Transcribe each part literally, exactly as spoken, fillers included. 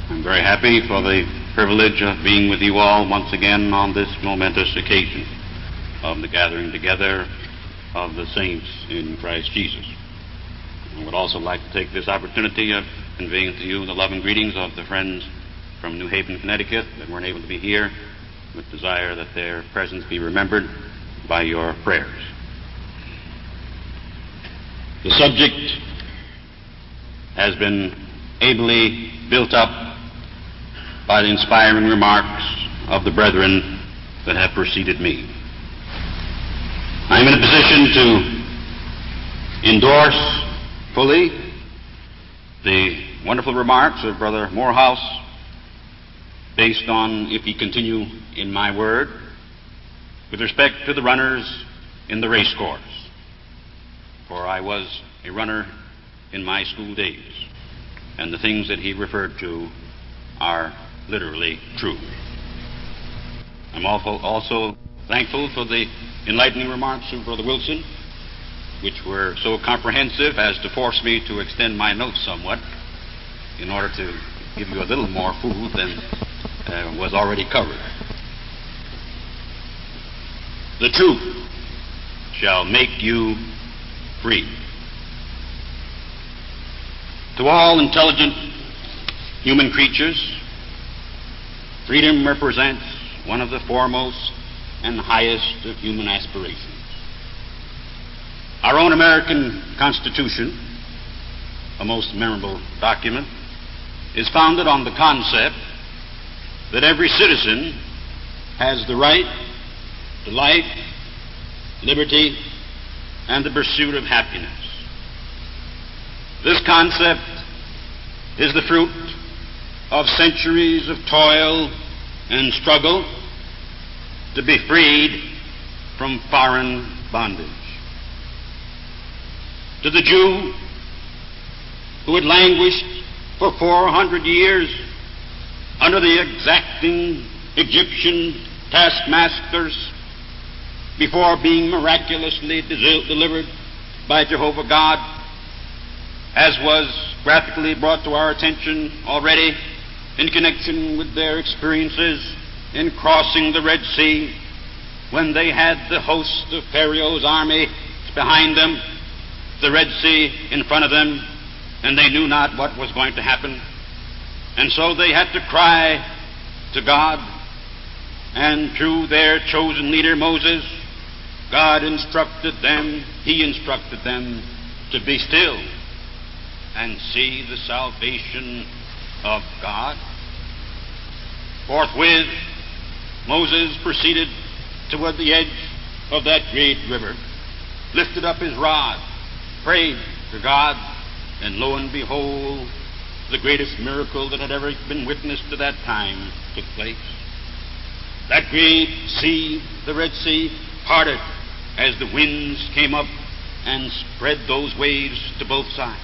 I'm very happy for the privilege of being with you all once again on this momentous occasion of the gathering together of the saints in Christ Jesus. I would also like to take this opportunity of conveying to you the love and greetings of the friends from New Haven, Connecticut that weren't able to be here, with desire that their presence be remembered by your prayers. The subject has been ably built up by the inspiring remarks of the brethren that have preceded me. I am in a position to endorse fully the wonderful remarks of Brother Morehouse, based on, if he continue in my word, with respect to the runners in the race course. For I was a runner in my school days, and the things that he referred to are literally true. I'm also thankful for the enlightening remarks of Brother Wilson, which were so comprehensive as to force me to extend my notes somewhat in order to give you a little more food than uh, was already covered. The truth shall make you free. To all intelligent human creatures, freedom represents one of the foremost and highest of human aspirations. Our own American Constitution, a most memorable document, is founded on the concept that every citizen has the right to life, liberty, and the pursuit of happiness. This concept is the fruit of centuries of toil and struggle to be freed from foreign bondage. To the Jew who had languished for four hundred years under the exacting Egyptian taskmasters before being miraculously de- delivered by Jehovah God, as was graphically brought to our attention already in connection with their experiences in crossing the Red Sea, when they had the host of Pharaoh's army behind them, the Red Sea in front of them, and they knew not what was going to happen. And so they had to cry to God, and through their chosen leader Moses, God instructed them, he instructed them to be still and see the salvation of God. Forthwith, Moses proceeded toward the edge of that great river, lifted up his rod, prayed to God, and lo and behold, the greatest miracle that had ever been witnessed to that time took place. That great sea, the Red Sea, parted as the winds came up and spread those waves to both sides.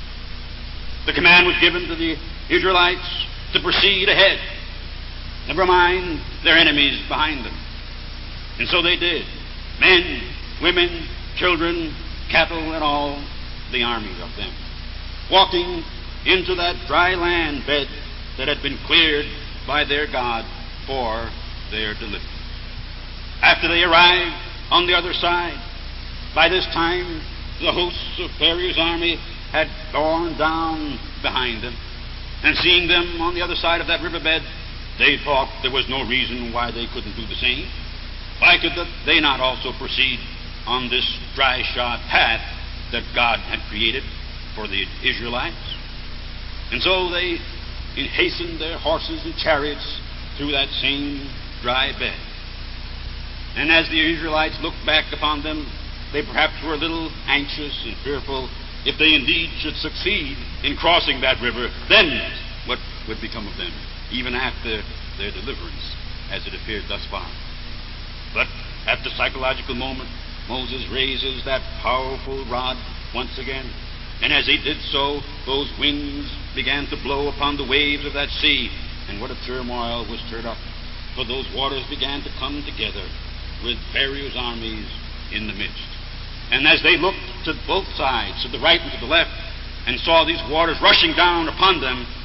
The command was given to the Israelites to proceed ahead, never mind their enemies behind them. And so they did. Men, women, children, cattle, and all the armies of them, walking into that dry land bed that had been cleared by their God for their deliverance. After they arrived on the other side, by this time the hosts of Pharaoh's army had gone down behind them, and seeing them on the other side of that riverbed, they thought there was no reason why they couldn't do the same. Why could they not also proceed on this dry-shod path that God had created for the Israelites? And so they hastened their horses and chariots through that same dry bed. And as the Israelites looked back upon them, they perhaps were a little anxious and fearful. If they indeed should succeed in crossing that river, then what would become of them, even after their deliverance, as it appeared thus far? But at the psychological moment, Moses raises that powerful rod once again, and as he did so, those winds began to blow upon the waves of that sea, and what a turmoil was stirred up, for those waters began to come together with Pharaoh's armies in the midst. And as they looked to both sides, to the right and to the left, and saw these waters rushing down upon them,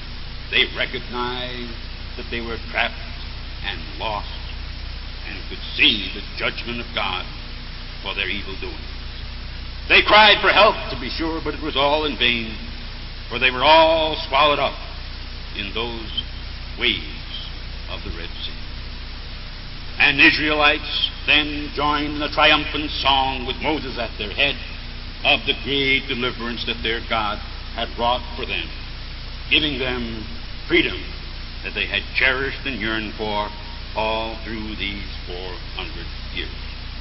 They recognized that they were trapped and lost and could see the judgment of God for their evil doing. They cried for help, to be sure, but it was all in vain, for they were all swallowed up in those waves of the Red Sea. And Israelites then joined in a triumphant song with Moses at their head of the great deliverance that their God had wrought for them, giving them freedom that they had cherished and yearned for all through these four hundred years.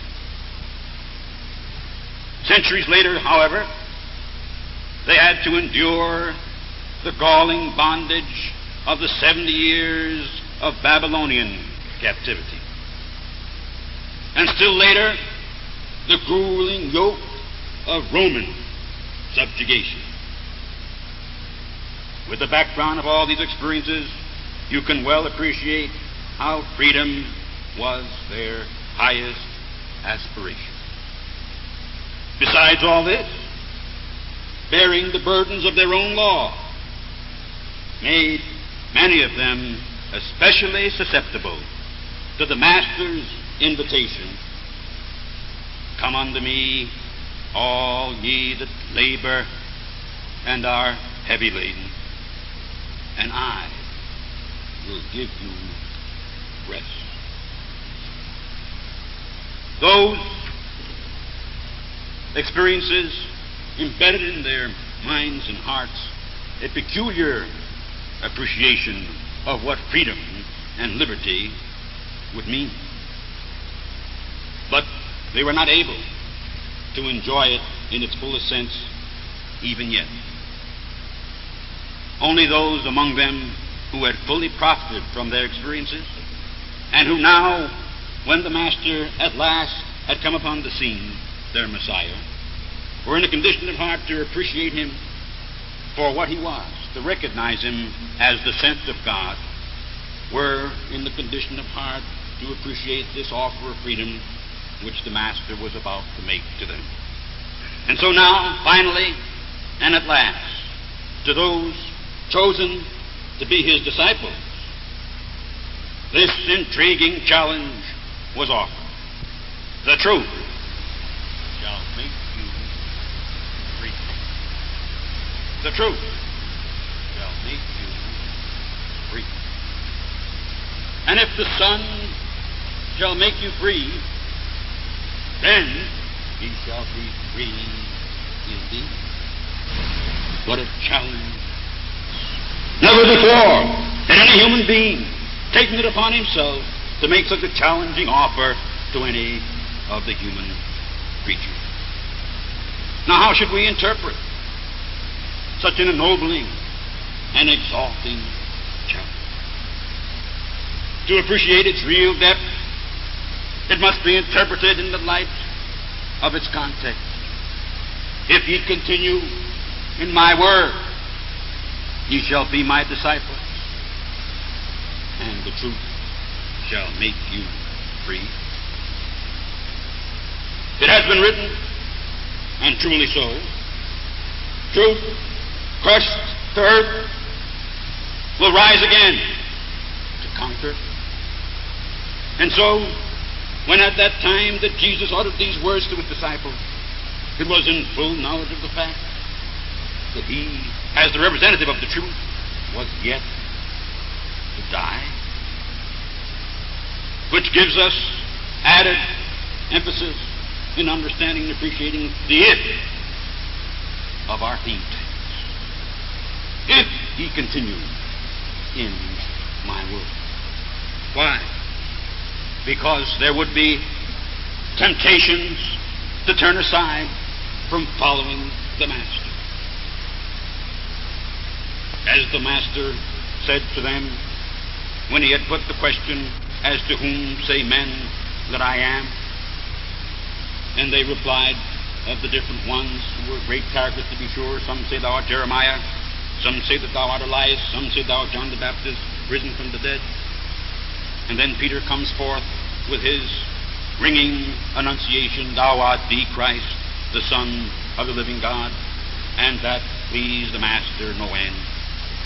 Centuries later, however, they had to endure the galling bondage of the seventy years of Babylonian captivity. And still later, the grueling yoke of Roman subjugation. With the background of all these experiences, you can well appreciate how freedom was their highest aspiration. Besides all this, bearing the burdens of their own law made many of them especially susceptible to the Master's invitation, "Come unto me, all ye that labor and are heavy laden, and I will give you rest." Those experiences embedded in their minds and hearts a peculiar appreciation of what freedom and liberty would mean. But they were not able to enjoy it in its fullest sense even yet. Only those among them who had fully profited from their experiences, and who now, when the Master at last had come upon the scene, their Messiah, were in a condition of heart to appreciate him for what he was, to recognize him as the sent of God, were in the condition of heart to appreciate this offer of freedom which the Master was about to make to them. And so now, finally, and at last, to those chosen to be his disciples, this intriguing challenge was offered. The truth shall make you free. The truth shall make you free. And if the Son shall make you free, then ye shall be free indeed. What a challenge. Never before had any human being taken it upon himself to make such a challenging offer to any of the human creatures. Now, how should we interpret such an ennobling and exalting challenge? To appreciate its real depth, it must be interpreted in the light of its context. If ye continue in my word, ye shall be my disciples, and the truth shall make you free. It has been written, and truly so, truth, crushed to earth, will rise again to conquer. And so, when at that time that Jesus uttered these words to his disciples, it was in full knowledge of the fact that he, as the representative of the truth, was yet to die, which gives us added emphasis in understanding and appreciating the if of our theme text. If ye continue in my word. Why? Because there would be temptations to turn aside from following the Master. As the Master said to them when he had put the question, "As to whom say men that I am?" And they replied, of the different ones who were great characters to be sure, some say thou art Jeremiah, some say that thou art Elias, some say thou art John the Baptist, risen from the dead. And then Peter comes forth with his ringing annunciation, "Thou art the Christ, the Son of the living God," and that pleased the Master no end.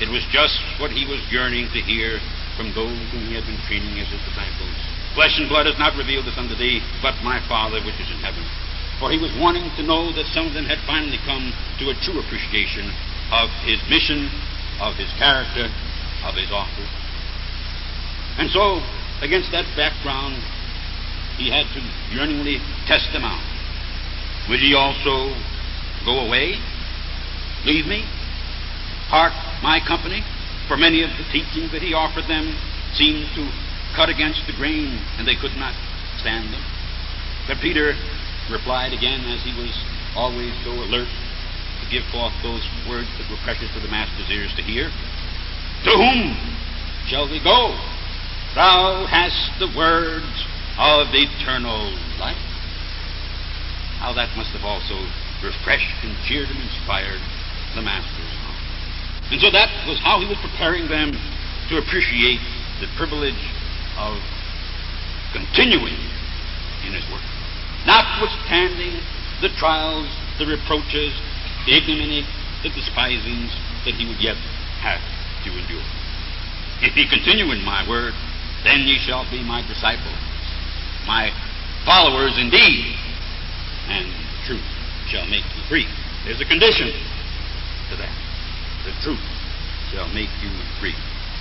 It was just what he was yearning to hear from those whom he had been training as his disciples. Flesh and blood has not revealed this unto thee, but my Father which is in heaven. For he was wanting to know that some of them had finally come to a true appreciation of his mission, of his character, of his office. And so, against that background, he had to yearningly test them out. Would ye also go away? Leave me? Part my company? For many of the teachings that he offered them seemed to cut against the grain, and they could not stand them. But Peter replied again, as he was always so alert to give forth those words that were precious to the Master's ears to hear. To whom shall we go? Thou hast the words of eternal life. How that must have also refreshed and cheered and inspired the Master's heart. And so that was how he was preparing them to appreciate the privilege of continuing in his work, notwithstanding the trials, the reproaches, the ignominy, the despisings that he would yet have to endure. If ye continue in my word, then ye shall be my disciples, my followers indeed, and truth shall make you free. There's a condition to that. The truth shall make you free.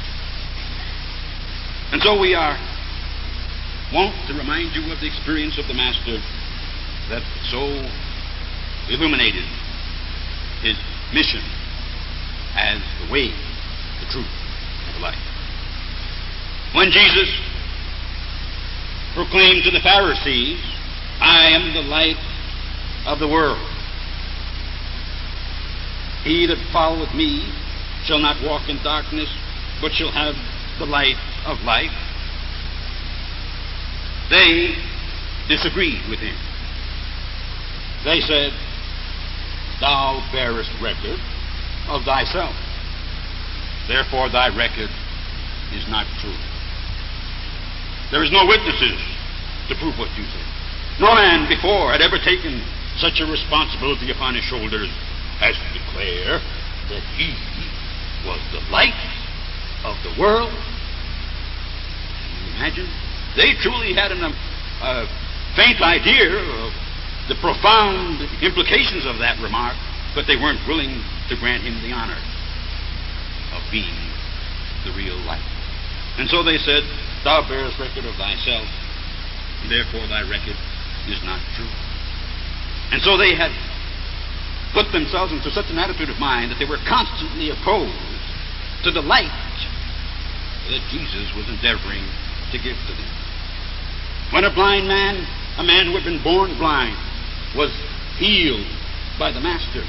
And so we are wont to remind you of the experience of the Master that so illuminated his mission as the way, the truth, and the life. When Jesus proclaimed to the Pharisees, I am the light of the world. He that followeth me shall not walk in darkness, but shall have the light of life. They disagreed with him. They said, thou bearest record of thyself. Therefore thy record is not true. There is no witnesses to prove what you say. No man before had ever taken such a responsibility upon his shoulders as to declare that he was the light of the world. Can you imagine? They truly had an, a faint idea of the profound implications of that remark, but they weren't willing to grant him the honor of being the real light. And so they said, thou bearest record of thyself, therefore thy record is not true. And so they had put themselves into such an attitude of mind that they were constantly opposed to the light that Jesus was endeavoring to give to them. When a blind man, a man who had been born blind, was healed by the Master,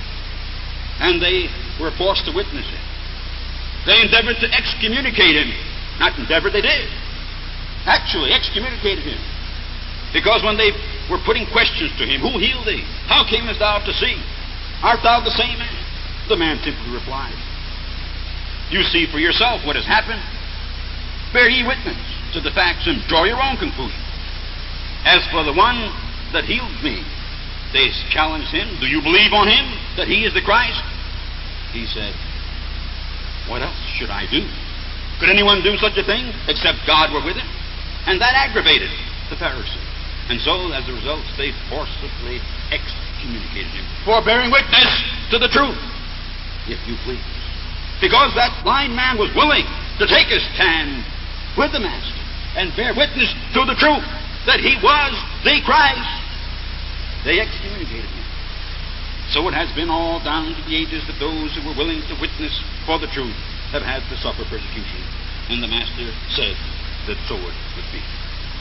and they were forced to witness it, they endeavored to excommunicate him. Not endeavored, they did. Actually excommunicated him. Because when they were putting questions to him, who healed thee? How camest thou to see? Art thou the same man? The man simply replied, you see for yourself what has happened. Bear ye witness to the facts and draw your own conclusion. As for the one that healed me, they challenged him, do you believe on him that he is the Christ? He said, what else should I do? Could anyone do such a thing except God were with him? And that aggravated the Pharisees. And so, as a result, they forcibly excommunicated him for bearing witness to the truth, if you please. Because that blind man was willing to take a stand with the Master and bear witness to the truth that he was the Christ, they excommunicated him. So it has been all down to the ages that those who were willing to witness for the truth have had to suffer persecution. And the Master said that so it would be.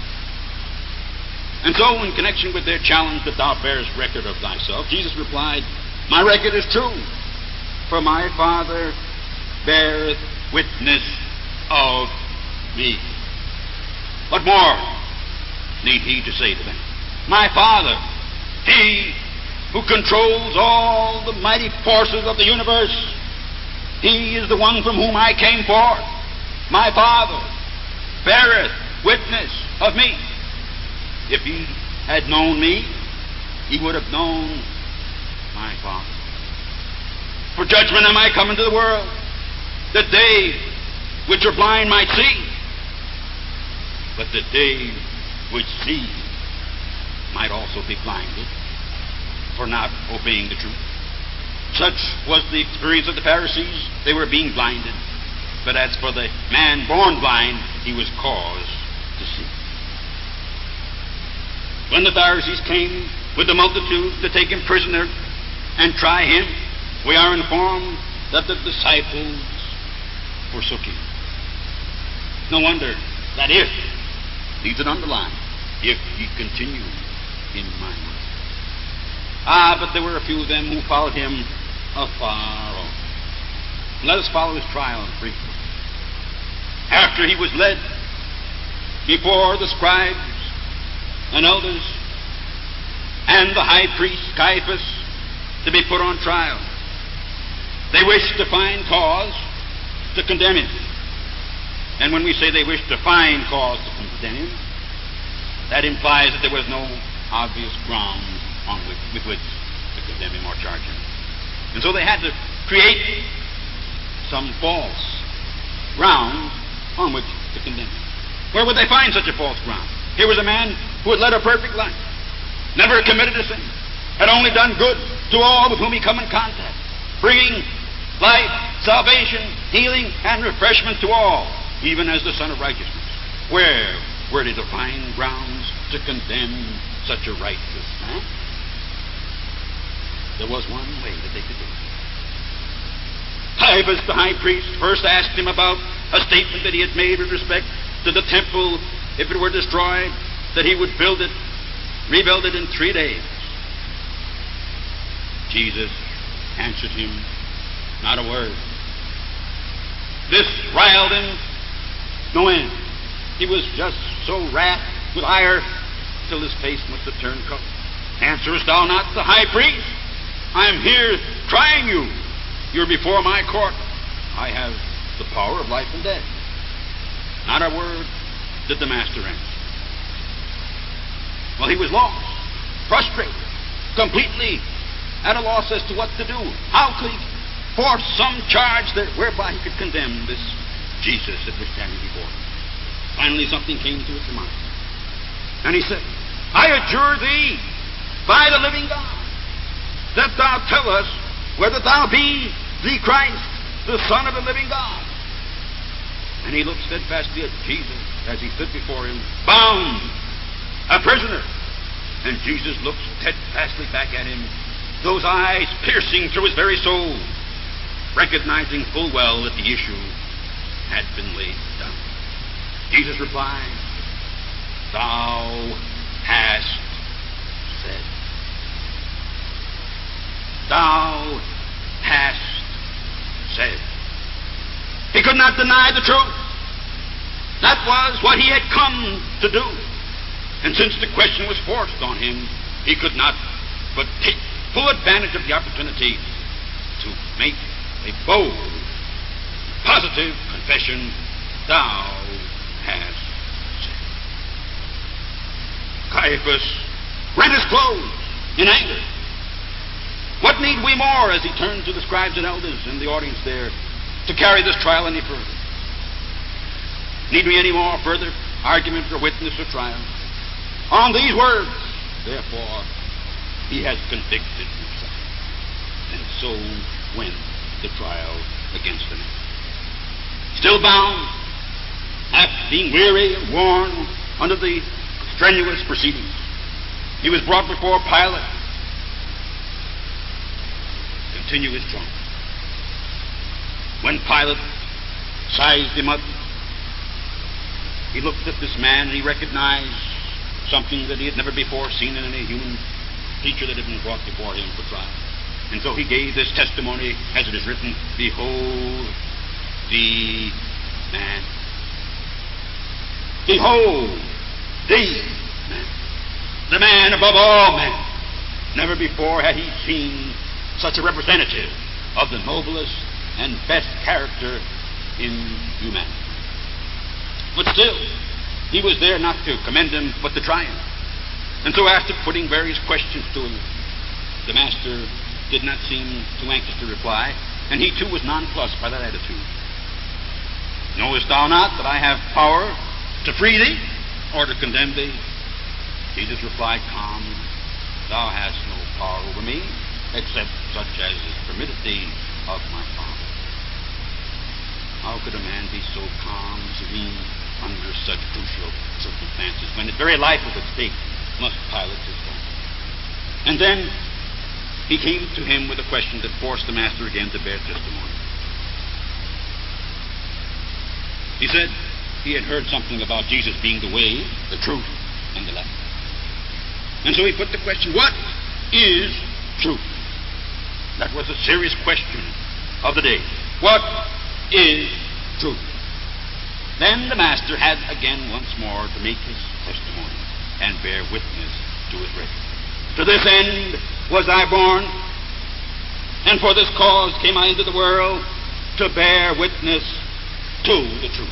And so, in connection with their challenge that thou bearest record of thyself, Jesus replied, my record is true, for my Father beareth witness of me. What more need he to say to them? My Father, he who controls all the mighty forces of the universe, he is the one from whom I came forth. My Father beareth witness of me. If he had known me, he would have known my Father. For judgment am I come into the world, that they which are blind might see, but that they which see might also be blinded for not obeying the truth. Such was the experience of the Pharisees. They were being blinded. But as for the man born blind, he was caused to see. When the Pharisees came with the multitude to take him prisoner and try him, we are informed that the disciples forsook him. No wonder that if, needs an underline, if he continued in my mind. Ah, but there were a few of them who followed him afar off. Let us follow his trial briefly. After he was led before the scribes and elders and the high priest Caiaphas to be put on trial, they wished to find cause to condemn him. And when we say they wished to find cause to condemn him, that implies that there was no obvious ground on which, with which to condemn him or charge him. And so they had to create some false ground on which to condemn him. Where would they find such a false ground? Here was a man who had led a perfect life, never committed a sin, had only done good to all with whom he come in contact, bringing life, salvation, healing, and refreshment to all, even as the Son of Righteousness. Where were they to find grounds to condemn such a righteous man? There was one way that they could do it. Caiaphas, the high priest, first asked him about a statement that he had made with respect to the temple. If it were destroyed, that he would build it, rebuild it in three days. Jesus answered him not a word. This riled him no end. He was just so wrath with ire till his face must have turned color. Answerest thou not the high priest? I am here trying you. You're before my court. I have the power of life and death. Not a word did the master answer. Well, he was lost, frustrated, completely at a loss as to what to do. How could he force some charge that whereby he could condemn this Jesus that was standing before him? Finally, something came to his mind. And he said, I adjure thee by the living God, that thou tell us whether thou be the Christ, the Son of the living God. And he looked steadfastly at Jesus as he stood before him, bound, a prisoner. And Jesus looked steadfastly back at him, those eyes piercing through his very soul, recognizing full well that the issue had been laid down. Jesus replied, Thou hast said. Thou hast said. He could not deny the truth. That was what he had come to do. And since the question was forced on him, he could not but take full advantage of the opportunity to make a bold, positive confession, Thou hast said. Caiaphas rent his clothes in anger. What need we more, as he turned to the scribes and elders in the audience there, to carry this trial any further? Need we any more further argument or witness or trial? On these words, therefore, he has convicted himself. And so went the trial against him. Still bound, after being weary and worn under the strenuous proceedings, he was brought before Pilate. Continue his trial. When Pilate sized him up, he looked at this man and he recognized something that he had never before seen in any human creature that had been brought before him for trial. And so he gave this testimony, as it is written, Behold the man. Behold the man. The man above all men. Never before had he seen such a representative of the noblest and best character in humanity. But still, he was there not to commend him, but to try him. And so after putting various questions to him, the master did not seem too anxious to reply, and he too was nonplussed by that attitude. Knowest thou not that I have power to free thee or to condemn thee? Jesus replied calmly, Thou hast no power over me, except such as is permitted thee of my Father. How could a man be so calm, serene, under such crucial circumstances, when his very life was at stake, must Pilate suspect? And then he came to him with a question that forced the master again to bear testimony. He said he had heard something about Jesus being the way, the truth, and the life. And so he put the question, what is truth? That was a serious question of the day. What is truth? Then the master had again once more to make his testimony and bear witness to his record. To this end was I born, and for this cause came I into the world, to bear witness to the truth.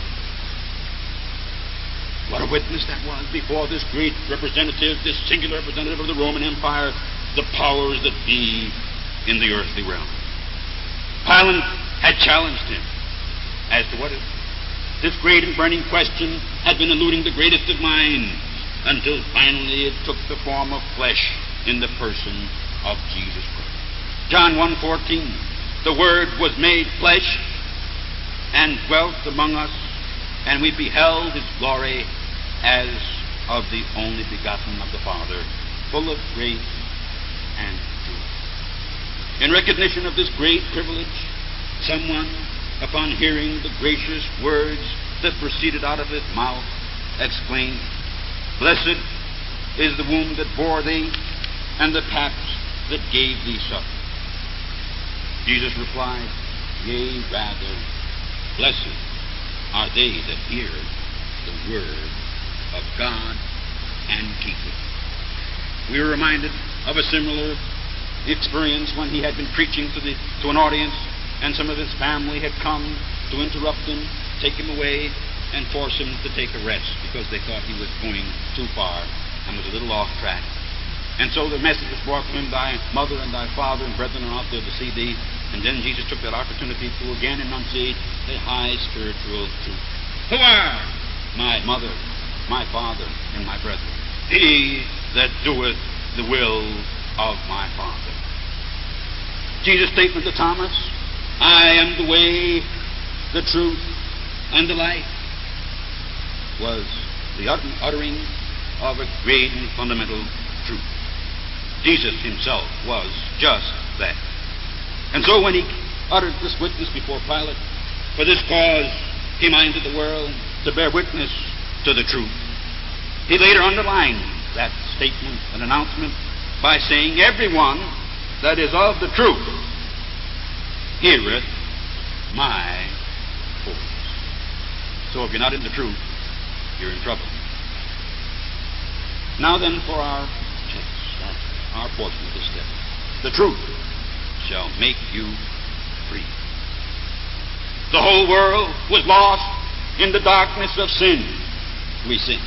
What a witness that was before this great representative, this singular representative of the Roman Empire, the powers that be in the earthly realm. Pilate had challenged him as to what it, this great and burning question had been eluding the greatest of minds, until finally it took the form of flesh in the person of Jesus Christ. John one fourteen, the Word was made flesh and dwelt among us, and we beheld his glory as of the only begotten of the Father, full of grace and truth. In recognition of this great privilege, someone, upon hearing the gracious words that proceeded out of his mouth, exclaimed, Blessed is the womb that bore thee, and the paps that gave thee suck. Jesus replied, Yea, rather, blessed are they that hear the word of God and keep it. We were reminded of a similar experience when he had been preaching to, the, to an audience, and some of his family had come to interrupt him, take him away, and force him to take a rest because they thought he was going too far and was a little off track. And so the message was brought to him, Thy mother and thy father and brethren are out there to see thee. And then Jesus took that opportunity to again enunciate a high spiritual truth. Who are my mother, my father, and my brethren? He that doeth the will of my Father. Jesus' statement to Thomas, I am the way, the truth, and the life, was the uttering of a great and fundamental truth. Jesus himself was just that. And so when he uttered this witness before Pilate, for this cause came I into the world, to bear witness to the truth, he later underlined that statement and announcement by saying, Everyone that is of the truth heareth my voice. So if you're not in the truth, you're in trouble. Now then for our text, our, our portion of this text. The truth shall make you free. The whole world was lost in the darkness of sin. We sin.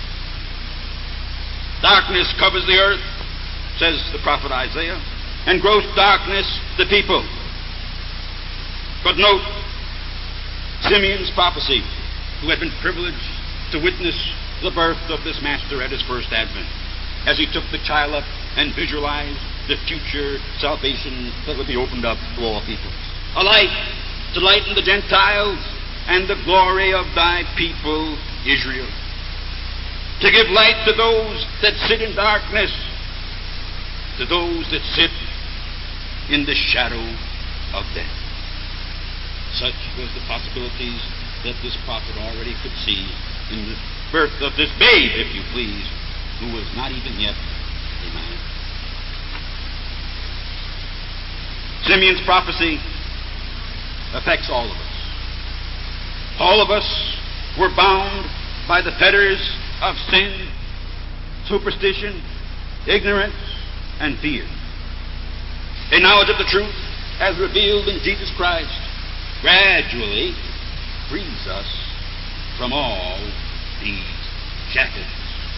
Darkness covers the earth, says the prophet Isaiah, and gross darkness the people. But note Simeon's prophecy, who had been privileged to witness the birth of this master at his first advent, as he took the child up and visualized the future salvation that would be opened up to all people. A light to lighten the Gentiles and the glory of thy people Israel. To give light to those that sit in darkness, to those that sit in the shadow of death. Such was the possibilities that this prophet already could see in the birth of this babe, if you please, who was not even yet a man. Simeon's prophecy affects all of us. All of us were bound by the fetters of sin, superstition, ignorance, and fear. A knowledge of the truth, as revealed in Jesus Christ, gradually frees us from all these shackles.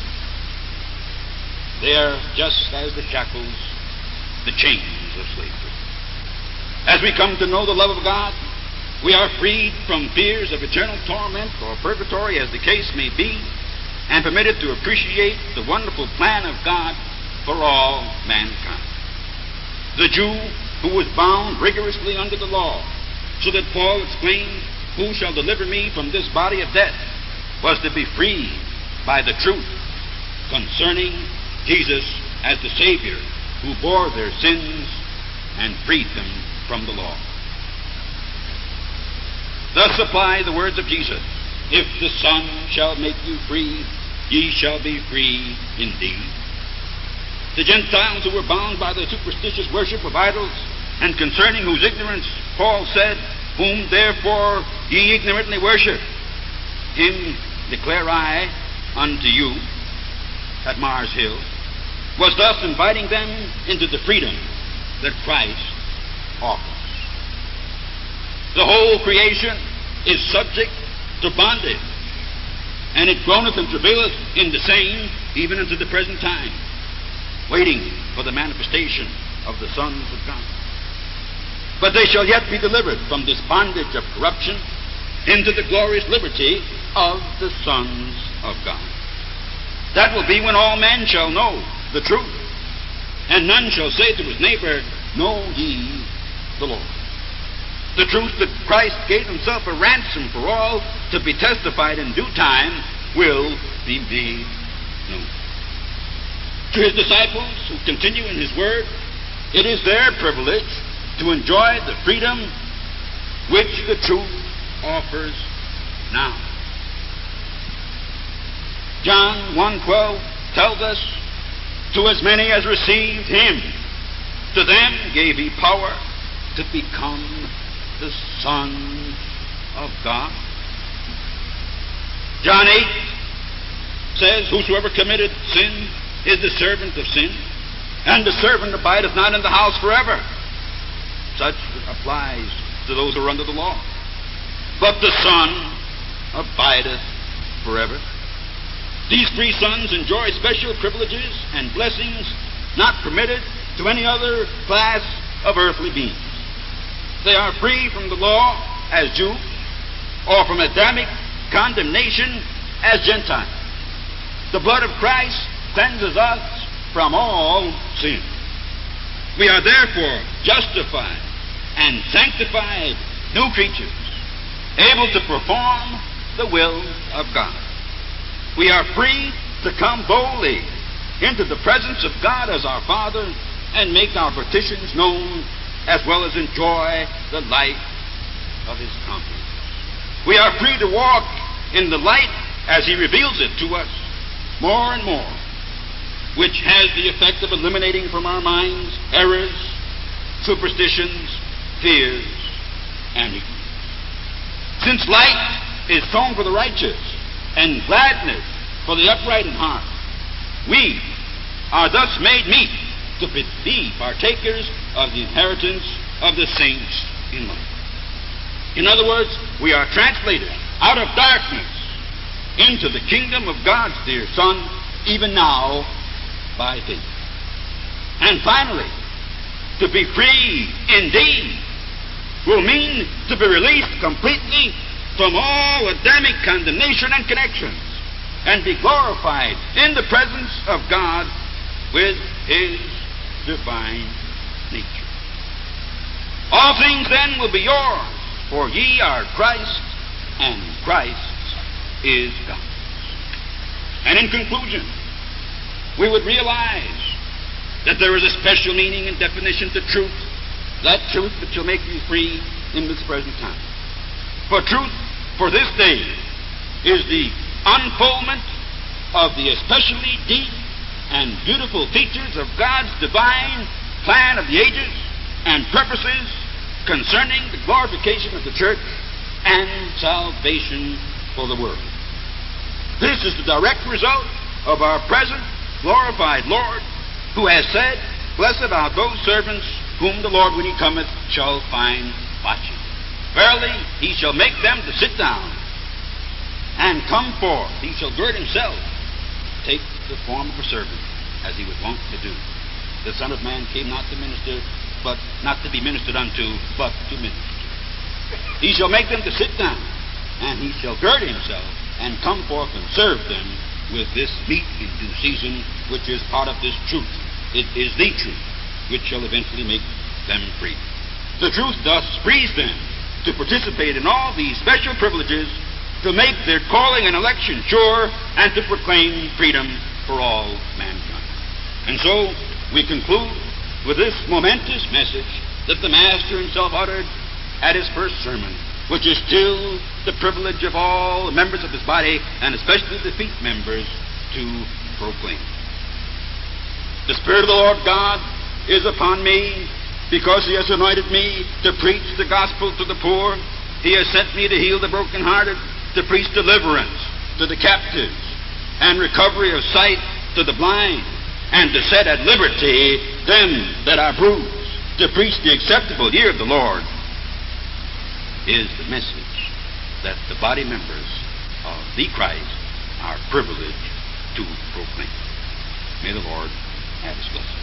They are just as the shackles, the chains of slavery. As we come to know the love of God We are freed from fears of eternal torment or purgatory, as the case may be, and permitted to appreciate the wonderful plan of God for all mankind. The Jew who was bound rigorously under the law, so that Paul exclaimed, "Who shall deliver me from this body of death?" was to be freed by the truth concerning Jesus as the Savior who bore their sins and freed them from the law. Thus apply the words of Jesus, "If the Son shall make you free, ye shall be free indeed." The Gentiles who were bound by the superstitious worship of idols, and concerning whose ignorance Paul said, "Whom therefore ye ignorantly worship, him declare I unto you," at Mars Hill, was thus inviting them into the freedom that Christ offers. The whole creation is subject to bondage, and it groaneth and travaileth in the same even unto the present time, waiting for the manifestation of the sons of God. But they shall yet be delivered from this bondage of corruption into the glorious liberty of the sons of God. That will be when all men shall know the truth, and none shall say to his neighbor, "Know ye the Lord." The truth that Christ gave himself a ransom for all to be testified in due time will be made known. To his disciples who continue in his word, it is their privilege to enjoy the freedom which the truth offers now. John one twelve tells us, "To as many as received him, to them gave he power to become the sons of God." John eight says, "Whosoever committeth sin is the servant of sin, and the servant abideth not in the house forever." Such applies to those who are under the law. But the Son abideth forever. These three sons enjoy special privileges and blessings not permitted to any other class of earthly beings. They are free from the law as Jews, or from Adamic condemnation as Gentiles. The blood of Christ cleanses us from all sin. We are therefore justified and sanctified new creatures, able to perform the will of God. We are free to come boldly into the presence of God as our Father and make our petitions known, as well as enjoy the light of his countenance. We are free to walk in the light as he reveals it to us more and more, which has the effect of eliminating from our minds errors, superstitions, fears, and ignorance. Since light is sown for the righteous and gladness for the upright in heart, we are thus made meet to be partakers of the inheritance of the saints in light. In other words, we are translated out of darkness into the kingdom of God's dear Son, even now by faith. And finally, to be free indeed will mean to be released completely from all Adamic condemnation and connections, and be glorified in the presence of God with his divine nature. All things then will be yours, for ye are Christ, and Christ is God. And in conclusion, we would realize that there is a special meaning and definition to truth, that truth that shall make you free in this present time. For truth for this day is the unfoldment of the especially deep and beautiful features of God's divine plan of the ages and purposes concerning the glorification of the church and salvation for the world. This is the direct result of our present glorified Lord, who has said, "Blessed are those servants whom the Lord, when he cometh, shall find watching. Verily, he shall make them to sit down and come forth. He shall gird himself, take the form of a servant, as he was wont to do. The Son of Man came not to minister, but not to be ministered unto, but to minister, He shall make them to sit down, and he shall gird himself, and come forth and serve them with this meat in due season, which is part of this truth. It is the truth which shall eventually make them free. The truth thus frees them to participate in all these special privileges, to make their calling and election sure, and to proclaim freedom for all mankind. And so we conclude with this momentous message that the Master himself uttered at his first sermon, which is still the privilege of all the members of his body, and especially the feet members, to proclaim. The Spirit of the Lord God is upon me, because he has anointed me to preach the gospel to the poor. He has sent me to heal the brokenhearted, to preach deliverance to the captives, and recovery of sight to the blind, and to set at liberty them that are bruised, to preach the acceptable year of the Lord, is the message that the body members of the Christ are privileged to proclaim. May the Lord have his blessing.